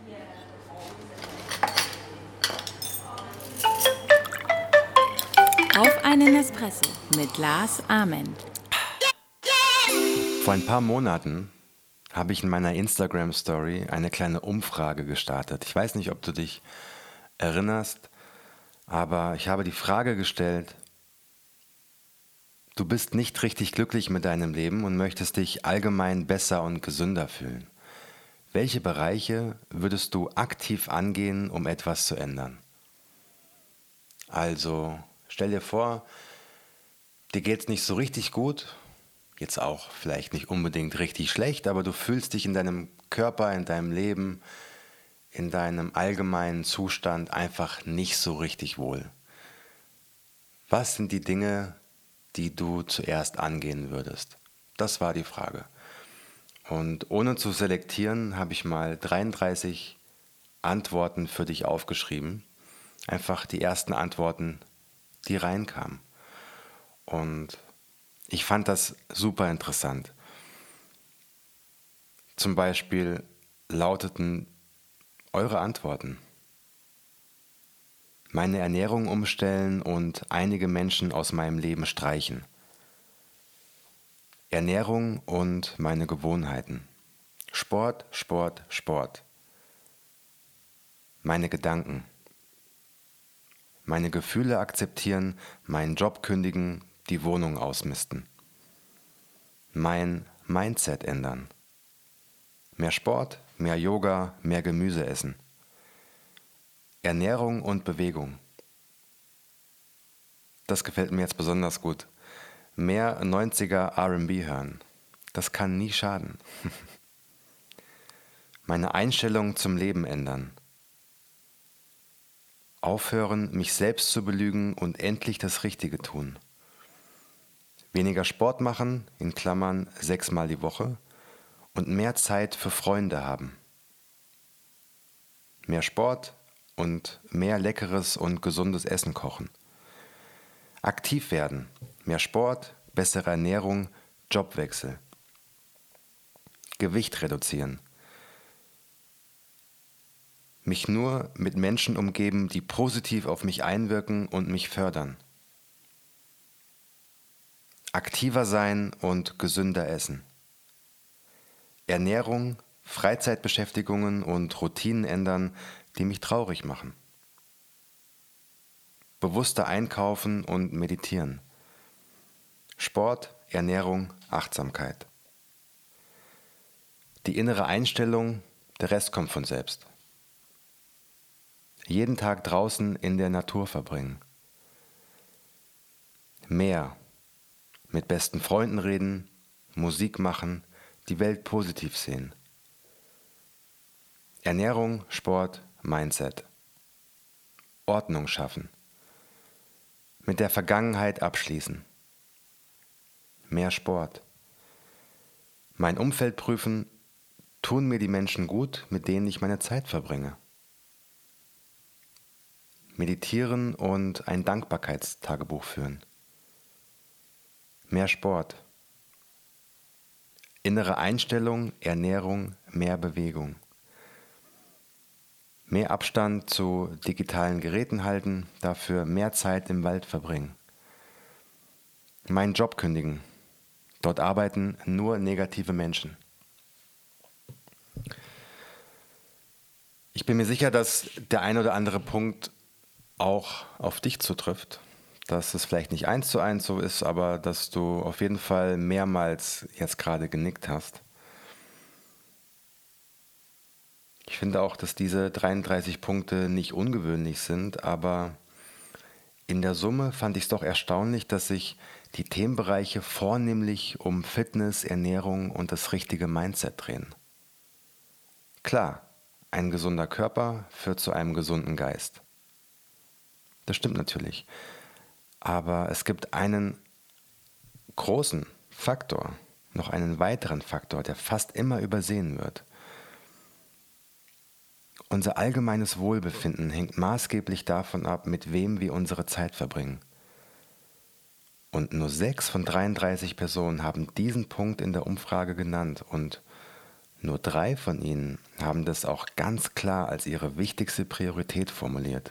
Auf einen Espresso mit Lars Ament. Vor ein paar Monaten habe ich in meiner Instagram-Story eine kleine Umfrage gestartet. Ich weiß nicht, ob du dich erinnerst, aber ich habe die Frage gestellt: Du bist nicht richtig glücklich mit deinem Leben und möchtest dich allgemein besser und gesünder fühlen. Welche Bereiche würdest du aktiv angehen, um etwas zu ändern? Also, stell dir vor, dir geht's nicht so richtig gut, jetzt auch vielleicht nicht unbedingt richtig schlecht, aber du fühlst dich in deinem Körper, in deinem Leben, in deinem allgemeinen Zustand einfach nicht so richtig wohl. Was sind die Dinge, die du zuerst angehen würdest? Das war die Frage. Und ohne zu selektieren, habe ich mal 33 Antworten für dich aufgeschrieben. Einfach die ersten Antworten, die reinkamen. Und ich fand das super interessant. Zum Beispiel lauteten eure Antworten: Meine Ernährung umstellen und einige Menschen aus meinem Leben streichen. Ernährung und meine Gewohnheiten. Sport, Sport, Sport. Meine Gedanken. Meine Gefühle akzeptieren, meinen Job kündigen, die Wohnung ausmisten. Mein Mindset ändern. Mehr Sport, mehr Yoga, mehr Gemüse essen. Ernährung und Bewegung. Das gefällt mir jetzt besonders gut. Mehr 90er R&B hören. Das kann nie schaden. Meine Einstellung zum Leben ändern. Aufhören, mich selbst zu belügen und endlich das Richtige tun. Weniger Sport machen, in Klammern 6-mal die Woche, und mehr Zeit für Freunde haben. Mehr Sport und mehr leckeres und gesundes Essen kochen. Aktiv werden, mehr Sport, bessere Ernährung, Jobwechsel. Gewicht reduzieren. Mich nur mit Menschen umgeben, die positiv auf mich einwirken und mich fördern. Aktiver sein und gesünder essen. Ernährung, Freizeitbeschäftigungen und Routinen ändern, die mich traurig machen. Bewusster einkaufen und meditieren. Sport, Ernährung, Achtsamkeit. Die innere Einstellung, der Rest kommt von selbst. Jeden Tag draußen in der Natur verbringen. Meer, mit besten Freunden reden, Musik machen, die Welt positiv sehen. Ernährung, Sport, Mindset. Ordnung schaffen. Mit der Vergangenheit abschließen. Mehr Sport. Mein Umfeld prüfen, tun mir die Menschen gut, mit denen ich meine Zeit verbringe. Meditieren und ein Dankbarkeitstagebuch führen. Mehr Sport. Innere Einstellung, Ernährung, mehr Bewegung. Mehr Abstand zu digitalen Geräten halten, dafür mehr Zeit im Wald verbringen. Meinen Job kündigen. Dort arbeiten nur negative Menschen. Ich bin mir sicher, dass der ein oder andere Punkt auch auf dich zutrifft, dass es vielleicht nicht 1:1 so ist, aber dass du auf jeden Fall mehrmals jetzt gerade genickt hast. Ich finde auch, dass diese 33 Punkte nicht ungewöhnlich sind, aber in der Summe fand ich es doch erstaunlich, dass sich die Themenbereiche vornehmlich um Fitness, Ernährung und das richtige Mindset drehen. Klar, ein gesunder Körper führt zu einem gesunden Geist. Das stimmt natürlich. Aber es gibt einen großen Faktor, noch einen weiteren Faktor, der fast immer übersehen wird. Unser allgemeines Wohlbefinden hängt maßgeblich davon ab, mit wem wir unsere Zeit verbringen. Und nur 6 von 33 Personen haben diesen Punkt in der Umfrage genannt und Nur 3 von ihnen haben das auch ganz klar als ihre wichtigste Priorität formuliert.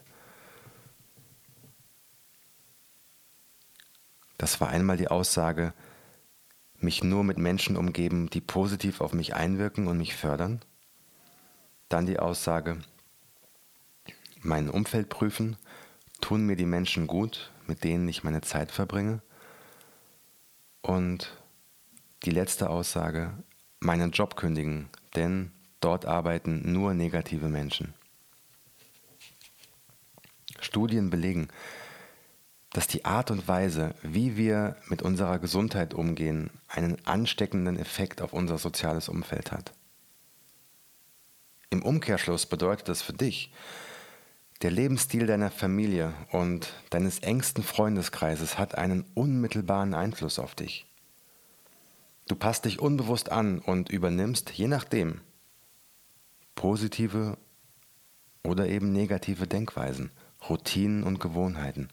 Das war einmal die Aussage, mich nur mit Menschen umgeben, die positiv auf mich einwirken und mich fördern. Dann die Aussage, mein Umfeld prüfen, tun mir die Menschen gut, mit denen ich meine Zeit verbringe. Und die letzte Aussage, meinen Job kündigen, denn dort arbeiten nur negative Menschen. Studien belegen, dass die Art und Weise, wie wir mit unserer Gesundheit umgehen, einen ansteckenden Effekt auf unser soziales Umfeld hat. Im Umkehrschluss bedeutet das für dich, der Lebensstil deiner Familie und deines engsten Freundeskreises hat einen unmittelbaren Einfluss auf dich. Du passt dich unbewusst an und übernimmst, je nachdem, positive oder eben negative Denkweisen, Routinen und Gewohnheiten.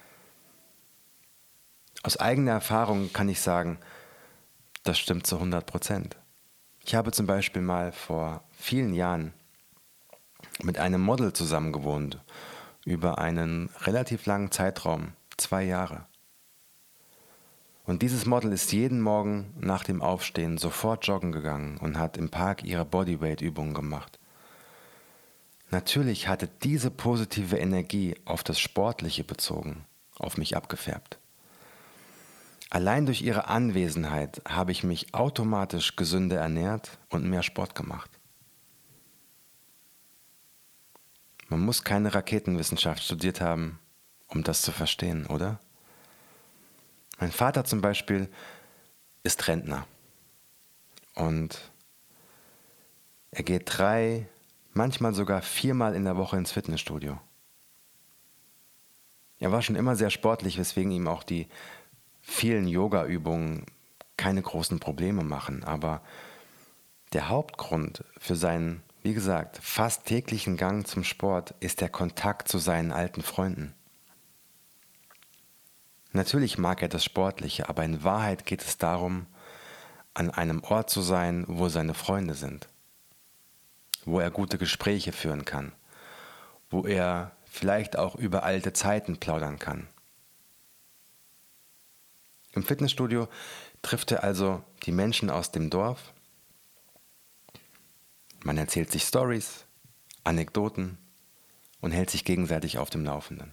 Aus eigener Erfahrung kann ich sagen, das stimmt zu 100%. Ich habe zum Beispiel mal vor vielen Jahren mit einem Model zusammengewohnt, über einen relativ langen Zeitraum, 2 Jahre. Und dieses Model ist jeden Morgen nach dem Aufstehen sofort joggen gegangen und hat im Park ihre Bodyweight-Übungen gemacht. Natürlich hatte diese positive Energie auf das Sportliche bezogen, auf mich abgefärbt. Allein durch ihre Anwesenheit habe ich mich automatisch gesünder ernährt und mehr Sport gemacht. Man muss keine Raketenwissenschaft studiert haben, um das zu verstehen, oder? Mein Vater zum Beispiel ist Rentner und er geht 3, manchmal sogar 4-mal in der Woche ins Fitnessstudio. Er war schon immer sehr sportlich, weswegen ihm auch die vielen Yoga-Übungen keine großen Probleme machen. Aber der Hauptgrund für seinen, wie gesagt, fast täglichen Gang zum Sport ist der Kontakt zu seinen alten Freunden. Natürlich mag er das Sportliche, aber in Wahrheit geht es darum, an einem Ort zu sein, wo seine Freunde sind, wo er gute Gespräche führen kann, wo er vielleicht auch über alte Zeiten plaudern kann. Im Fitnessstudio trifft er also die Menschen aus dem Dorf. Man erzählt sich Storys, Anekdoten und hält sich gegenseitig auf dem Laufenden.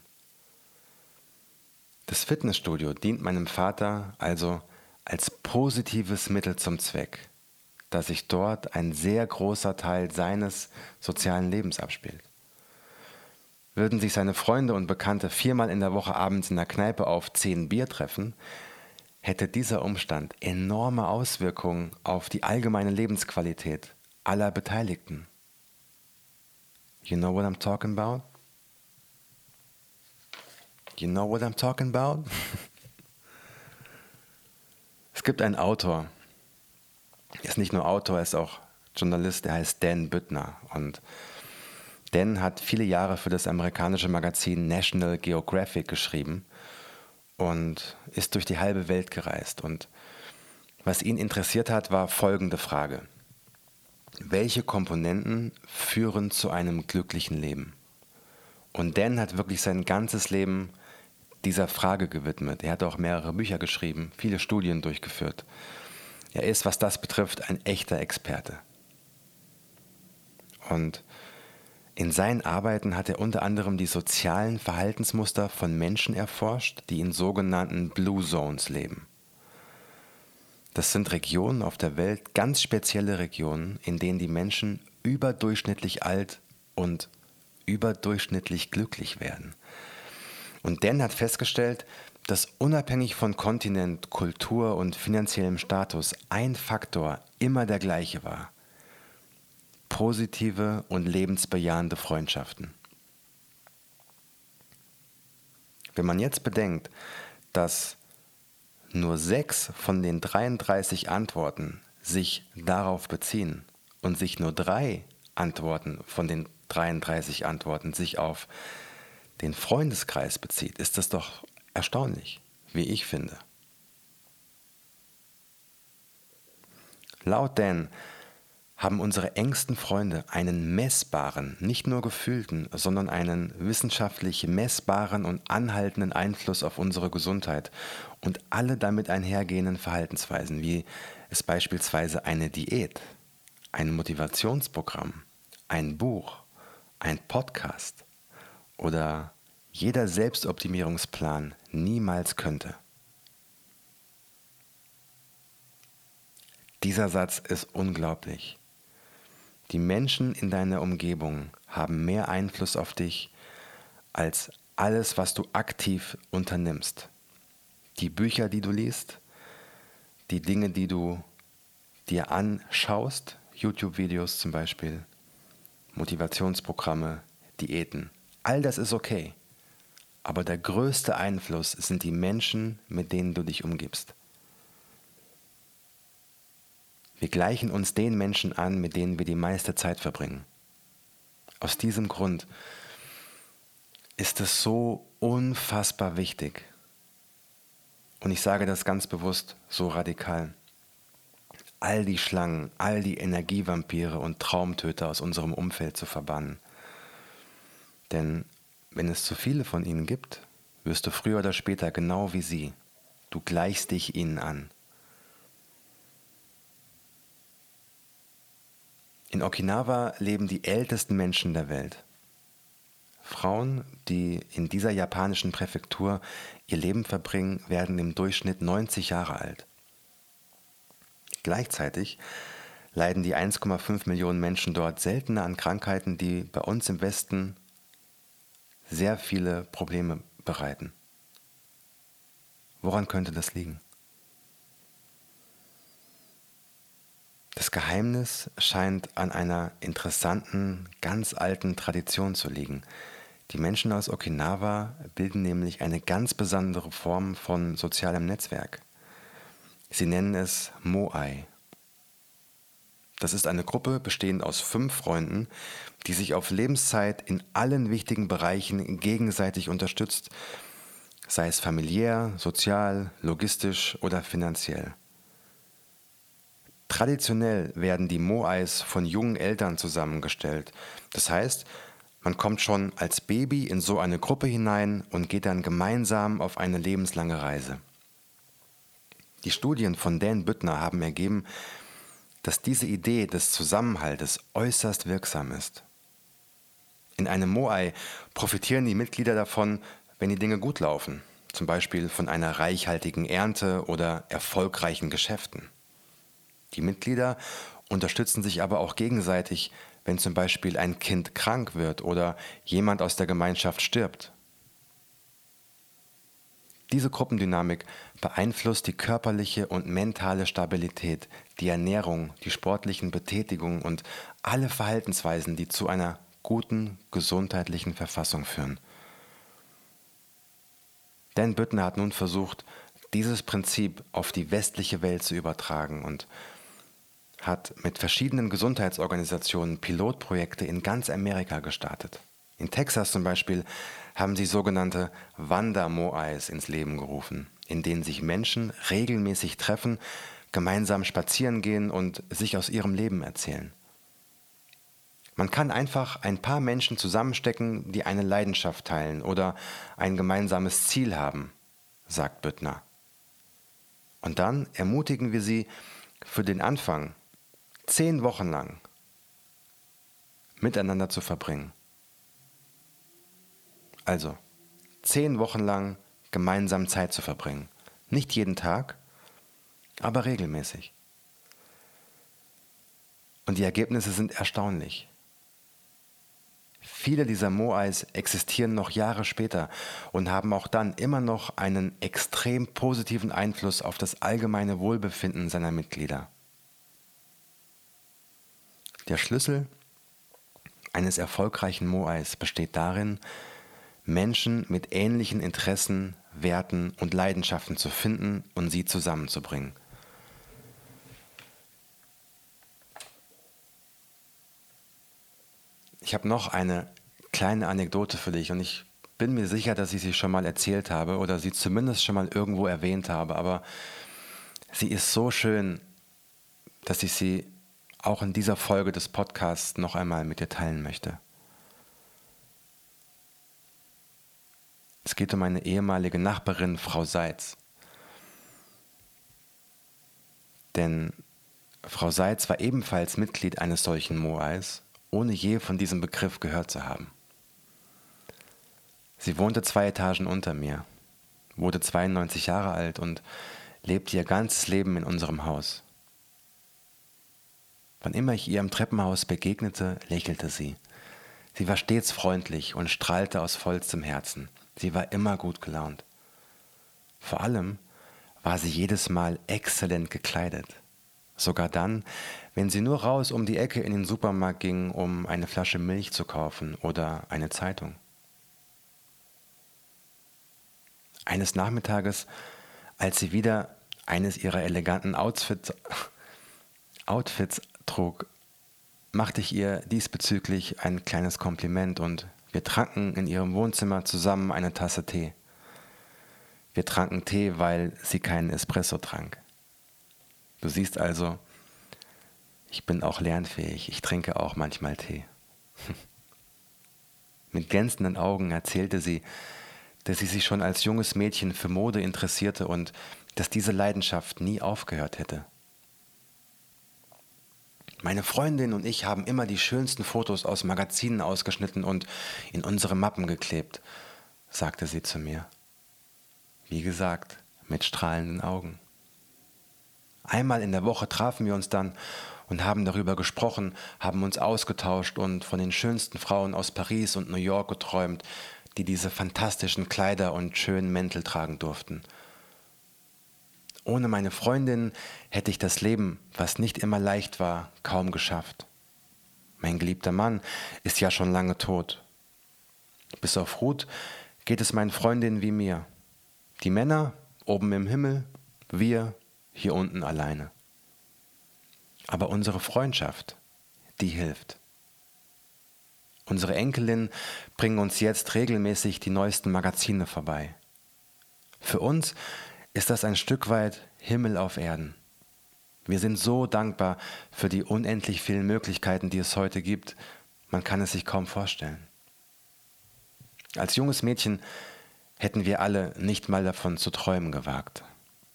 Das Fitnessstudio dient meinem Vater also als positives Mittel zum Zweck, da sich dort ein sehr großer Teil seines sozialen Lebens abspielt. Würden sich seine Freunde und Bekannte 4-mal in der Woche abends in der Kneipe auf 10 Bier treffen, hätte dieser Umstand enorme Auswirkungen auf die allgemeine Lebensqualität aller Beteiligten. You know what I'm talking about? You know what I'm talking about? Es gibt einen Autor, er ist nicht nur Autor, er ist auch Journalist, der heißt Dan Buettner. Und Dan hat viele Jahre für das amerikanische Magazin National Geographic geschrieben und ist durch die halbe Welt gereist. Und was ihn interessiert hat, war folgende Frage. Welche Komponenten führen zu einem glücklichen Leben? Und Dan hat wirklich sein ganzes Leben dieser Frage gewidmet. Er hat auch mehrere Bücher geschrieben, viele Studien durchgeführt. Er ist, was das betrifft, ein echter Experte. Und in seinen Arbeiten hat er unter anderem die sozialen Verhaltensmuster von Menschen erforscht, die in sogenannten Blue Zones leben. Das sind Regionen auf der Welt, ganz spezielle Regionen, in denen die Menschen überdurchschnittlich alt und überdurchschnittlich glücklich werden. Und Dan hat festgestellt, dass unabhängig von Kontinent, Kultur und finanziellem Status ein Faktor immer der gleiche war. Positive und lebensbejahende Freundschaften. Wenn man jetzt bedenkt, dass nur 6 von den 33 Antworten sich darauf beziehen und sich nur 3 Antworten von den 33 Antworten sich auf den Freundeskreis bezieht, ist das doch erstaunlich, wie ich finde. Laut Dan haben unsere engsten Freunde einen messbaren, nicht nur gefühlten, sondern einen wissenschaftlich messbaren und anhaltenden Einfluss auf unsere Gesundheit und alle damit einhergehenden Verhaltensweisen, wie es beispielsweise eine Diät, ein Motivationsprogramm, ein Buch, ein Podcast oder jeder Selbstoptimierungsplan niemals könnte. Dieser Satz ist unglaublich. Die Menschen in deiner Umgebung haben mehr Einfluss auf dich als alles, was du aktiv unternimmst. Die Bücher, die du liest, die Dinge, die du dir anschaust, YouTube-Videos zum Beispiel, Motivationsprogramme, Diäten, all das ist okay. Aber der größte Einfluss sind die Menschen, mit denen du dich umgibst. Wir gleichen uns den Menschen an, mit denen wir die meiste Zeit verbringen. Aus diesem Grund ist es so unfassbar wichtig, und ich sage das ganz bewusst so radikal, all die Schlangen, all die Energievampire und Traumtöter aus unserem Umfeld zu verbannen. Denn wenn es zu viele von ihnen gibt, wirst du früher oder später genau wie sie. Du gleichst dich ihnen an. In Okinawa leben die ältesten Menschen der Welt. Frauen, die in dieser japanischen Präfektur ihr Leben verbringen, werden im Durchschnitt 90 Jahre alt. Gleichzeitig leiden die 1,5 Millionen Menschen dort seltener an Krankheiten, die bei uns im Westen sehr viele Probleme bereiten. Woran könnte das liegen? Das Geheimnis scheint an einer interessanten, ganz alten Tradition zu liegen. Die Menschen aus Okinawa bilden nämlich eine ganz besondere Form von sozialem Netzwerk. Sie nennen es Moai. Das ist eine Gruppe bestehend aus 5 Freunden, die sich auf Lebenszeit in allen wichtigen Bereichen gegenseitig unterstützt, sei es familiär, sozial, logistisch oder finanziell. Traditionell werden die Moais von jungen Eltern zusammengestellt. Das heißt, man kommt schon als Baby in so eine Gruppe hinein und geht dann gemeinsam auf eine lebenslange Reise. Die Studien von Dan Büttner haben ergeben, dass diese Idee des Zusammenhaltes äußerst wirksam ist. In einem Moai profitieren die Mitglieder davon, wenn die Dinge gut laufen, zum Beispiel von einer reichhaltigen Ernte oder erfolgreichen Geschäften. Die Mitglieder unterstützen sich aber auch gegenseitig, wenn zum Beispiel ein Kind krank wird oder jemand aus der Gemeinschaft stirbt. Diese Gruppendynamik beeinflusst die körperliche und mentale Stabilität, die Ernährung, die sportlichen Betätigungen und alle Verhaltensweisen, die zu einer guten, gesundheitlichen Verfassung führen. Dan Büttner hat nun versucht, dieses Prinzip auf die westliche Welt zu übertragen und hat mit verschiedenen Gesundheitsorganisationen Pilotprojekte in ganz Amerika gestartet. In Texas zum Beispiel haben sie sogenannte Wandermoais ins Leben gerufen, in denen sich Menschen regelmäßig treffen, gemeinsam spazieren gehen und sich aus ihrem Leben erzählen. Man kann einfach ein paar Menschen zusammenstecken, die eine Leidenschaft teilen oder ein gemeinsames Ziel haben, sagt Büttner. Und dann ermutigen wir sie für den Anfang 10 Wochen lang miteinander zu verbringen. Also 10 Wochen lang gemeinsam Zeit zu verbringen. Nicht jeden Tag, aber regelmäßig. Und die Ergebnisse sind erstaunlich. Viele dieser Moais existieren noch Jahre später und haben auch dann immer noch einen extrem positiven Einfluss auf das allgemeine Wohlbefinden seiner Mitglieder. Der Schlüssel eines erfolgreichen Moais besteht darin, Menschen mit ähnlichen Interessen, Werten und Leidenschaften zu finden und sie zusammenzubringen. Ich habe noch eine kleine Anekdote für dich und ich bin mir sicher, dass ich sie schon mal erzählt habe oder sie zumindest schon mal irgendwo erwähnt habe, aber sie ist so schön, dass ich sie auch in dieser Folge des Podcasts noch einmal mit dir teilen möchte. Es geht um eine ehemalige Nachbarin, Frau Seitz. Denn Frau Seitz war ebenfalls Mitglied eines solchen Moais, ohne je von diesem Begriff gehört zu haben. Sie wohnte 2 Etagen unter mir, wurde 92 Jahre alt und lebte ihr ganzes Leben in unserem Haus. Wann immer ich ihr im Treppenhaus begegnete, lächelte sie. Sie war stets freundlich und strahlte aus vollstem Herzen. Sie war immer gut gelaunt. Vor allem war sie jedes Mal exzellent gekleidet. Sogar dann, wenn sie nur raus um die Ecke in den Supermarkt ging, um eine Flasche Milch zu kaufen oder eine Zeitung. Eines Nachmittages, als sie wieder eines ihrer eleganten Outfits trug, machte ich ihr diesbezüglich ein kleines Kompliment und wir tranken in ihrem Wohnzimmer zusammen eine Tasse Tee. Wir tranken Tee, weil sie keinen Espresso trank. Du siehst also, ich bin auch lernfähig, ich trinke auch manchmal Tee. Mit glänzenden Augen erzählte sie, dass sie sich schon als junges Mädchen für Mode interessierte und dass diese Leidenschaft nie aufgehört hätte. Meine Freundin und ich haben immer die schönsten Fotos aus Magazinen ausgeschnitten und in unsere Mappen geklebt, sagte sie zu mir. Wie gesagt, mit strahlenden Augen. Einmal in der Woche trafen wir uns dann und haben darüber gesprochen, haben uns ausgetauscht und von den schönsten Frauen aus Paris und New York geträumt, die diese fantastischen Kleider und schönen Mäntel tragen durften. Ohne meine Freundin hätte ich das Leben, was nicht immer leicht war, kaum geschafft. Mein geliebter Mann ist ja schon lange tot. Bis auf Ruth geht es meinen Freundinnen wie mir. Die Männer oben im Himmel, wir hier unten alleine. Aber unsere Freundschaft, die hilft. Unsere Enkelinnen bringen uns jetzt regelmäßig die neuesten Magazine vorbei. Für uns ist das ein Stück weit Himmel auf Erden. Wir sind so dankbar für die unendlich vielen Möglichkeiten, die es heute gibt. Man kann es sich kaum vorstellen. Als junges Mädchen hätten wir alle nicht mal davon zu träumen gewagt.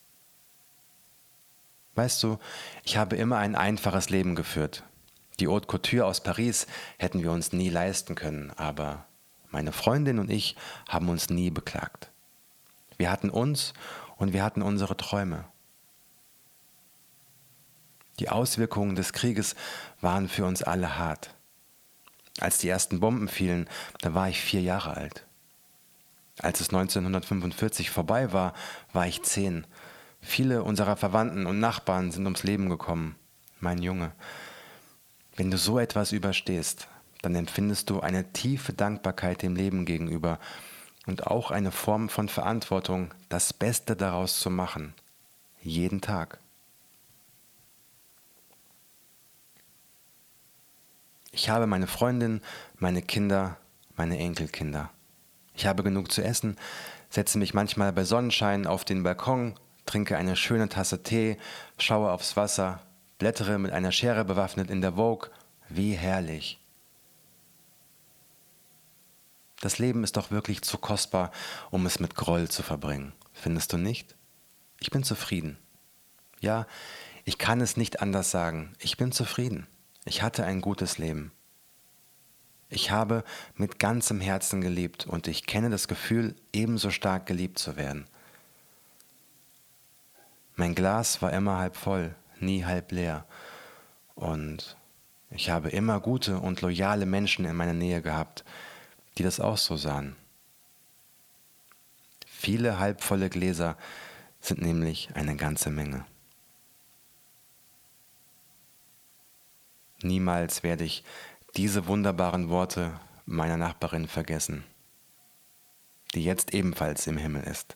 Weißt du, ich habe immer ein einfaches Leben geführt. Die Haute Couture aus Paris hätten wir uns nie leisten können, aber meine Freundin und ich haben uns nie beklagt. Wir hatten uns und wir hatten unsere Träume. Die Auswirkungen des Krieges waren für uns alle hart. Als die ersten Bomben fielen, da war ich 4 Jahre alt. Als es 1945 vorbei war, war ich 10. Viele unserer Verwandten und Nachbarn sind ums Leben gekommen. Mein Junge, wenn du so etwas überstehst, dann empfindest du eine tiefe Dankbarkeit dem Leben gegenüber und auch eine Form von Verantwortung, das Beste daraus zu machen. Jeden Tag. Ich habe meine Freundin, meine Kinder, meine Enkelkinder. Ich habe genug zu essen, setze mich manchmal bei Sonnenschein auf den Balkon, trinke eine schöne Tasse Tee, schaue aufs Wasser, blättere mit einer Schere bewaffnet in der Vogue. Wie herrlich. Das Leben ist doch wirklich zu kostbar, um es mit Groll zu verbringen. Findest du nicht? Ich bin zufrieden. Ja, ich kann es nicht anders sagen. Ich bin zufrieden. Ich hatte ein gutes Leben. Ich habe mit ganzem Herzen geliebt und ich kenne das Gefühl, ebenso stark geliebt zu werden. Mein Glas war immer halb voll, nie halb leer. Und ich habe immer gute und loyale Menschen in meiner Nähe gehabt, die das auch so sahen. Viele halbvolle Gläser sind nämlich eine ganze Menge. Niemals werde ich diese wunderbaren Worte meiner Nachbarin vergessen, die jetzt ebenfalls im Himmel ist.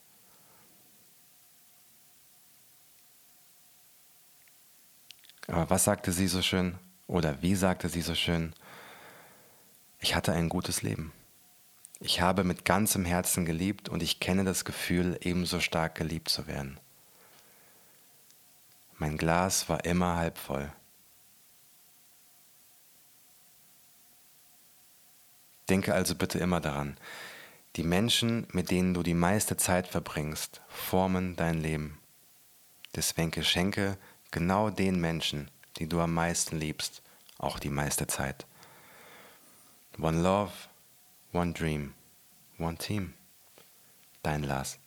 Aber was sagte sie so schön? Oder wie sagte sie so schön? Ich hatte ein gutes Leben. Ich habe mit ganzem Herzen geliebt und ich kenne das Gefühl, ebenso stark geliebt zu werden. Mein Glas war immer halb voll. Denke also bitte immer daran, die Menschen, mit denen du die meiste Zeit verbringst, formen dein Leben. Deswegen schenke genau den Menschen, die du am meisten liebst, auch die meiste Zeit. One love, one dream, one team. Dein Lars.